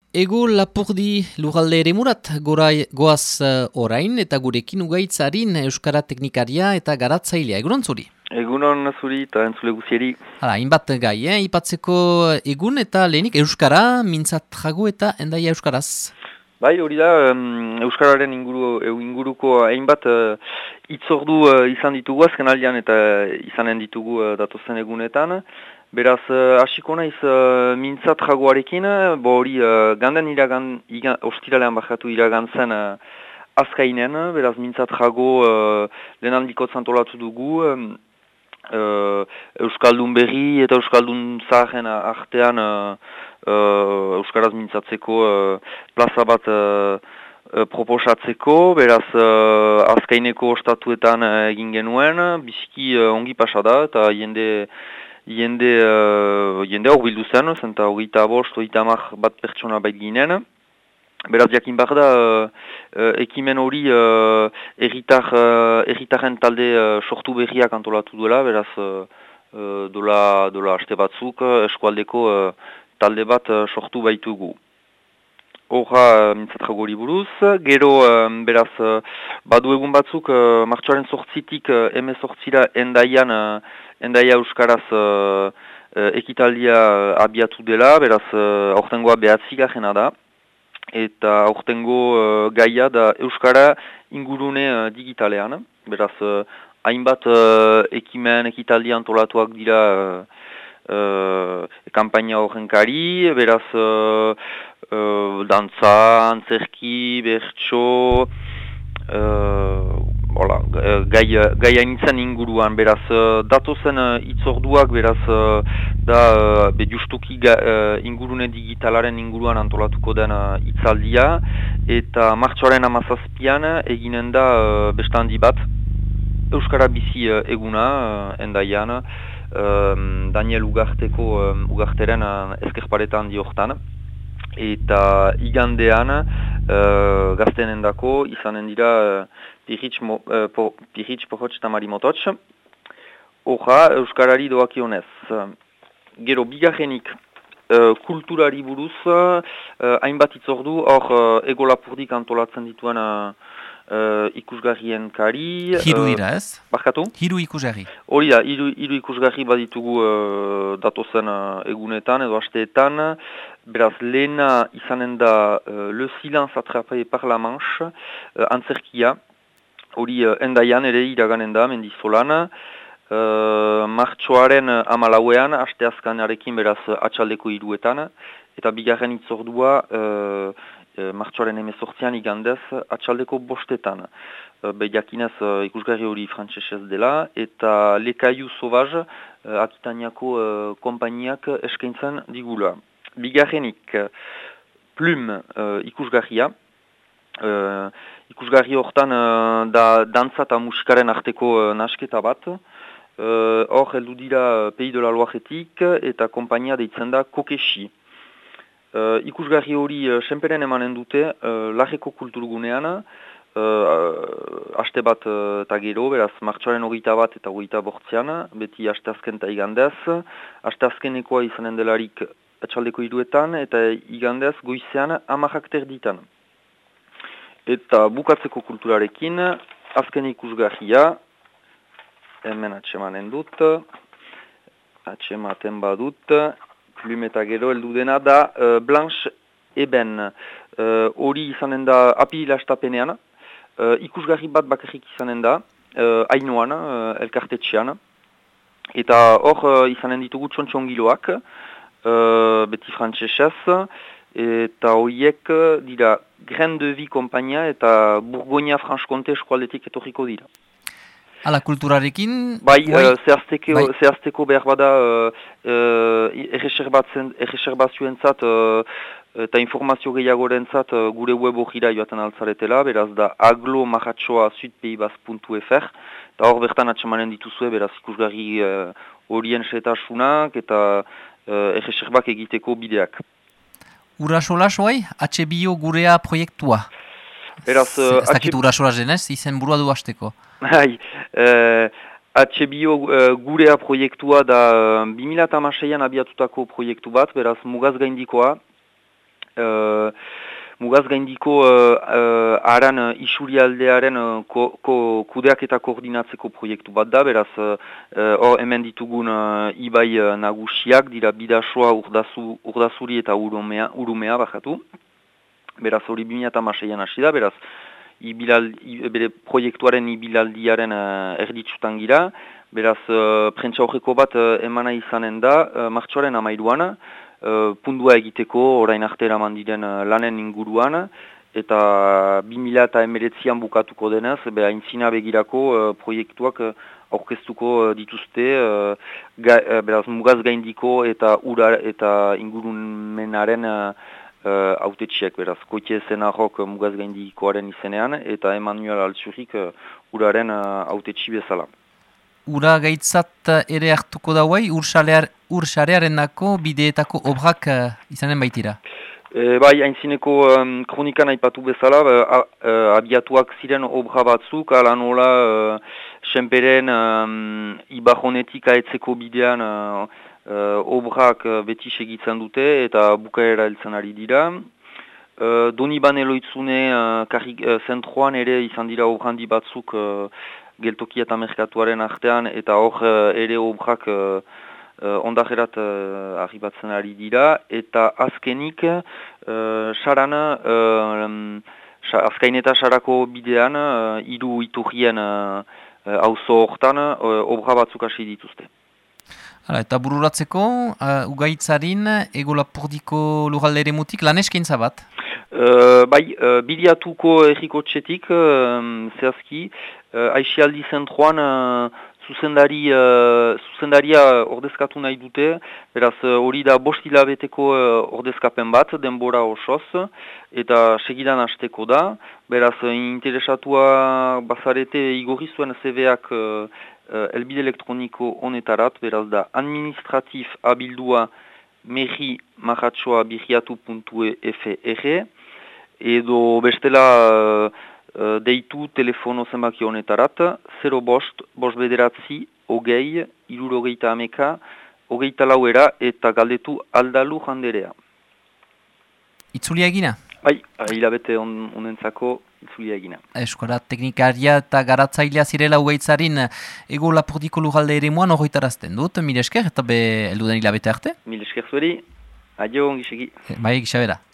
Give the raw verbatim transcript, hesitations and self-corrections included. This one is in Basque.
Ego Lapurdi lugalde ere murat gorai, goaz uh, orain eta gurekin ugaitzarin Euskara teknikaria eta garatzailea. Egunon zuri? Egunon zuri eta entzule guzieri. Hala, hainbat gai, eh? Ipatzeko egun eta lehenik Euskara, mintzat jago eta endaia Euskaraz. Bai, hori da, um, Euskararen inguru, inguruko hainbat uh, itzordu uh, izan ditugu azken aldean eta izanen ditugu uh, datozen egunetan. Beraz, hasiko uh, naiz uh, mintzat jagoarekin, bo hori uh, ganden iragan, igan, ostiralean bakatu iragan zen uh, azkainen, beraz mintzat jago uh, lehenan dikot zantolatu dugu, um, uh, Euskaldun berri eta Euskaldun zaharen artean uh, uh, Euskaraz mintzatzeko uh, plaza bat uh, uh, proposatzeko, beraz uh, azkaineko ostatuetan uh, egin genuen, biziki uh, ongi pasada eta jende Jende, uh, jende hor bildu zen, zenta hogeita bost, hogeita hamar bat pertsona bait ginen. Beraz, jakin behar da, uh, uh, ekimen hori uh, erritar, uh, erritaren talde uh, sortu berriak antolatu duela, beraz, uh, uh, dola, dola aste batzuk, uh, eskualdeko uh, talde bat uh, sortu baitugu. Horra, uh, mintzat jagori buruz, gero, uh, beraz, uh, badu egun batzuk, uh, martxoaren sortzitik, uh, eme sortzira endaian, uh, Endaia Euskaraz uh, uh, ekitaldia uh, abiatu dela, beraz uh, aurtengoa behatzigarrena da, eta aurtengo uh, gaia da Euskara ingurune uh, digitalean, beraz uh, hainbat uh, ekimen ekitaldia antolatuak dira uh, uh, kampaina horrenkari, beraz uh, uh, dantza, antzerki, bertso, uh, Hola, gai, gai hainitzen inguruan, beraz, datozen itzorduak, beraz, da, be justuki ga, ingurune digitalaren inguruan antolatuko den itzaldia, eta martxoaren hamazazpian eginen da beste handi bat, Euskara bizi eguna, endaian, Daniel Ugarteko, Ugarteren ezkerparetan diortan, eta igandean, uh, gaztenendako izanen dira uh, Pirits uh, po, Pohotx eta Marimototx. Horra, Euskarari doakionez. Uh, gero, bigarrenik uh, kulturari buruz, uh, hainbat itzordu, hor uh, Ego Lapurdik antolatzen dituen uh, uh, ikusgarrien kari. Hiru dira ez? Barkatu? Hiru ikusgarri. Hori da, hiru, hiru ikusgarri baditugu uh, datozen uh, egunetan edo asteetan. Beraz, lehena izanen da uh, Le Silence Attrapé par la Manche, uh, antzerkia, hori uh, endaian ere iraganen da, mendizolan, uh, martxoaren amalauean, aste azkanarekin beraz atxaldeko hiruetan, eta bigarren itzordua uh, uh, martxoaren emezortzian igandez atxaldeko bostetan. Uh, Behiakinez uh, ikusgarri hori frantsesez dela, eta Le Caillou Sauvage, uh, Akitaniako uh, konpainiak eskaintzen digula. Bigarrenik, Plume uh, ikusgarria. Uh, ikusgarri hortan uh, da dantza eta musikaren arteko uh, nasketa bat. Uh, hor heldu dira Pays de la Loiretik eta konpainia deitzen da Kokeshi. Uh, ikusgarri hori uh, senperen emanen dute uh, Larreko kulturgunean, uh, aste bat uh, eta gero, beraz martxoaren hogeita bat eta hogeita bortzian, beti aste azken eta igandez. Aste azkenekoa izanen delarik atxaldeko hiruetan eta igandez goizean hamarrak terditan. Eta bukatzeko kulturarekin, azken ikusgarria, hemen atsemanen dut, atsematen badut, Plume eta gero heldu dena da uh, Blanche Eben. Hori uh, izanen da apirila estapenean, uh, ikusgarri bat bakarrik izanen da, uh, hainoan, uh, elkartetxean, eta hor uh, izanen ditugu txontxongiloak, Uh, beti frantsesez, eta horiek dira Grain de Vie kompainia eta Bourgogne Franche-Comté eskualdetik etorriko dira. Ala kulturarekin? Bai, uh, zehazteko, bai. zehazteko behar bada uh, uh, erreserbazioentzat uh, eta informazio gehiagorentzat uh, gure web horira joaten altzaretela, beraz da aglo marratxoa sudpeibaz puntu f r, eta hor bertan atsemanen dituzue, beraz ikusgarri horien uh, setasunak eta Uh, erreserbak egiteko bideak. Urasolas, oai? H B O gurea proiektua. Beraz, uh, ez dakit urasolas denez, izen burua du hasteko. Hai, uh, H B O uh, gurea proiektua da uh, bi mila hamaseian abiatutako proiektu bat, beraz mugaz gaindikoa, uh, mugaz gaindiko uh, uh, aran uh, isurialdearen uh, ko, ko, kudeak eta koordinatzeko proiektu bat da, beraz uh, uh, hemen ditugun uh, ibai uh, nagusiak, dira Bidasoa, urdazu, Urdazuri eta Urumea, Urumea bajatu. Beraz hori bi mila hamaseian hasi da, beraz Ibilaldi, bere proiektuaren ibilaldiaren uh, erditsutan gira, beraz uh, prentsa horreko bat uh, emana izanen da, uh, martxoaren amairuan, uh, pundua egiteko orain arte eraman diren uh, lanen inguruan, eta bi mila hemeretzian bukatuko denez, be aintzina begirako uh, proiektuak uh, aurkeztuko uh, dituzte, uh, ga, uh, beraz mugaz gaindiko eta ura eta ingurumenaren uh, Uh, autetxiek, beraz, Koitie Zenarrok uh, mugaz gaindikoaren izenean, eta Emanuel Altsurik uh, uraren uh, autetxi bezala. Ura gaitzat ere hartuko dauai, ursarearen nako bideetako obrak uh, izanen baitira? E, bai, haintzineko um, kronikan aipatu bezala, uh, uh, abiatuak ziren obra batzuk, ala nola, uh, Senperen um, Ibarronetik aetzeko bidean uh, Uh, obrak uh, beti segitzen dute eta bukaera heltzen ari dira. Uh, Doniban eloitzune uh, karrik, uh, zentroan ere izan dira obrandi batzuk uh, geltokia eta merkatuaren artean eta hor uh, ere obrak uh, uh, ondajerat uh, arribatzen ari dira. Eta azkenik, uh, saran, uh, um, azkain eta sarako bidean, uh, hiru iturrien uh, uh, auzo hortan uh, obra batzuk hasi dituzte. Hala, eta bururatzeko, uh, ugaitzarin, Ego Lapurdiko lurralde ere mutik, lan eskaintza bat? Uh, bai, uh, Biliatuko erriko txetik, uh, zehazki, uh, Aixialdi zentroan uh, zuzendari, uh, zuzendaria ordezkatu nahi dute, beraz hori uh, da bost hilabeteko uh, ordezkapen bat, denbora osoz, eta segidan hasteko da, beraz interesatua bazarete igorri zuen C V-ak uh, Uh, elbide elektroniko honetarat, beraz da administratif abildua meri mahatsoa bihiatu puntu fr edo bestela uh, uh, deitu telefono zenbaki honetarat zero bost, bost bederatzi, hogei, irurogeita ameka, hogeita lauera eta galdetu aldalu janderea. Itzulia egina? Bai, hilabete honentzako itzulia egina. Euskara teknikaria eta garatzailea zirela ugaitzarin Ego Lapurdiko lurralde ere muan horretarazten dut, mil esker eta be eldudan hilabete arte? Mil esker zueri, adio ongisegi. Bai, gixabera.